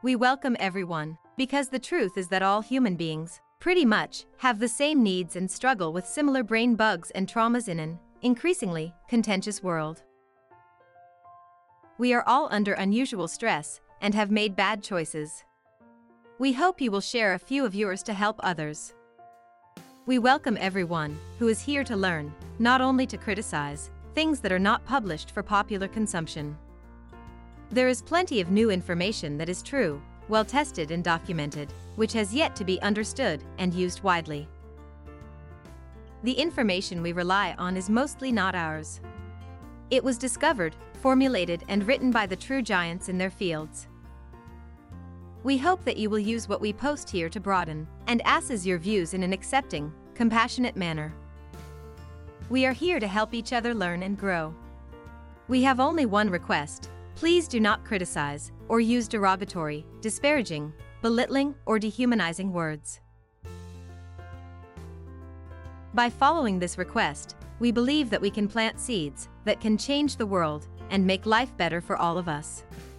We welcome everyone, because the truth is that all human beings, pretty much, have the same needs and struggle with similar brain bugs and traumas in an increasingly contentious world. We are all under unusual stress and have made bad choices. We hope you will share a few of yours to help others. We welcome everyone who is here to learn, not only to criticize things that are not published for popular consumption. There is plenty of new information that is true, well tested and documented, which has yet to be understood and used widely. The information we rely on is mostly not ours. It was discovered, formulated and written by the true giants in their fields. We hope that you will use what we post here to broaden and assess your views in an accepting, compassionate manner. We are here to help each other learn and grow. We have only one request: please do not criticize or use derogatory, disparaging, belittling, or dehumanizing words. By following this request, we believe that we can plant seeds that can change the world and make life better for all of us.